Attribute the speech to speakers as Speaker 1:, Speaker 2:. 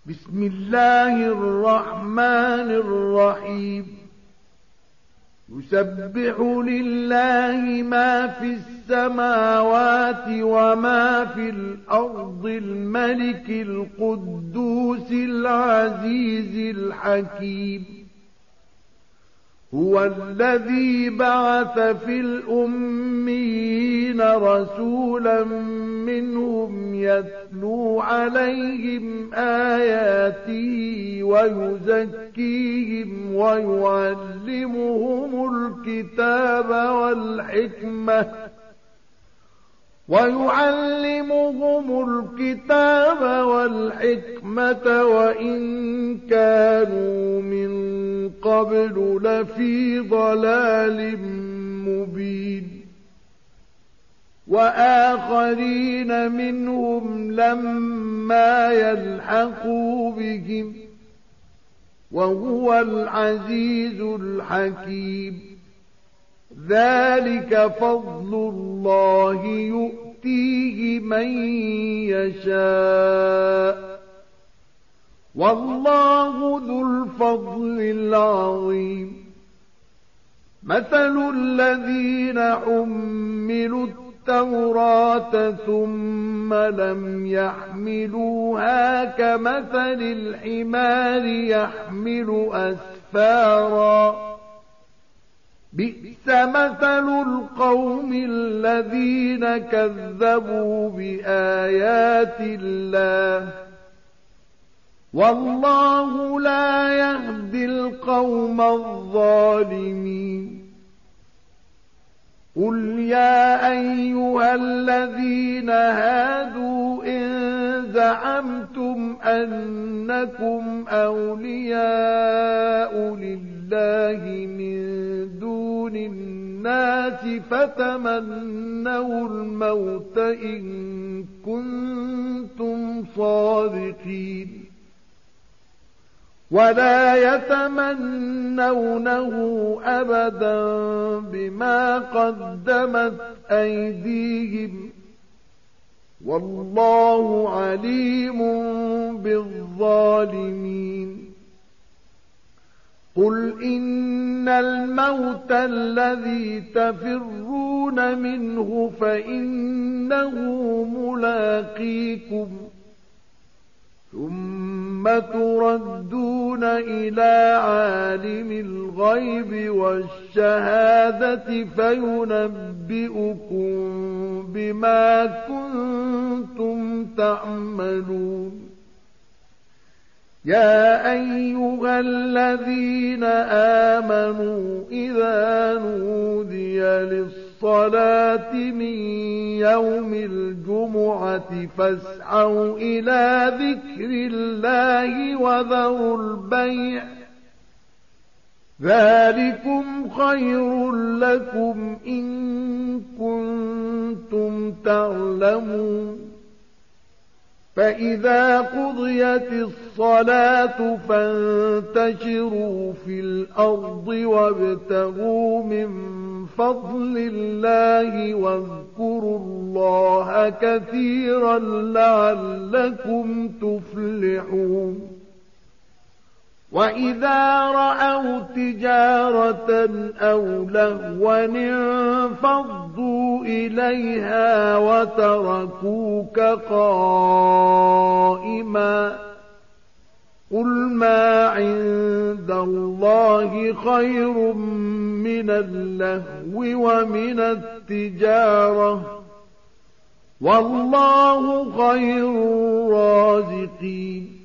Speaker 1: بسم الله الرحمن الرحيم يسبح لله ما في السماوات وما في الأرض الملك القدوس العزيز الحكيم هو الذي بعث في الأميين رسولا منهم يتلو عليهم آياته ويزكيهم ويعلمهم الكتاب والحكمة وإن كانوا من قبل لفي ضلال مبين وآخرين منهم لما يلحقوا بهم وهو العزيز الحكيم ذلك فضل الله يؤتيه من يشاء والله ذو الفضل العظيم مثل الذين حملوا التوراة ثم لم يحملوها كمثل الحمار يحمل أسفارا بئس مثل القوم الذين كذبوا بآيات الله والله لا يهدي القوم الظالمين قل يا أيها الذين هادوا إن زعمتم أنكم أولياء لله من دون الناس فتمنوا الموت إن كنتم صادقين ولا يتمنونه أبدا بما قدمت أيديهم والله عليم بالظالمين قل إن الموت الذي تفرون منه فإنه ملاقيكم ثم تردون إلى عالم الغيب والشهادة فينبئكم بما كنتم تعملون يا أيها الذين آمنوا إذا نودي للصلاة من يوم الجمعة فاسعوا إلى ذكر الله وذروا البيع ذلكم خير لكم إن كنتم تعلمون فإذا قضيت الصلاة فانتشروا في الأرض وابتغوا من فضل الله واذكروا الله كثيرا لعلكم تفلحون وإذا رأوا تجارة أو لهوا انفضوا إليها وتركوك قائما قل ما عند الله خير من اللهو ومن التجارة والله خير الرازقين